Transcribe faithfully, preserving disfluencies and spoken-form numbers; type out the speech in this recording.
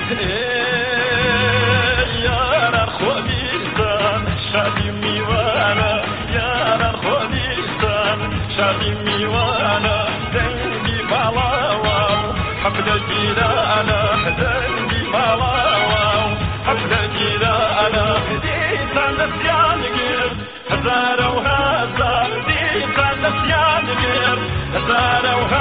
يا رخوانيستان شادي ميوانا يا رخوانيستان شادي ميوانا دنجي بلاواو حفلة جيرانا دنجي بلاواو حفلة جيرانا ديتا نسيان غير هزار وهزار ديتا نسيان غير هزار وهزار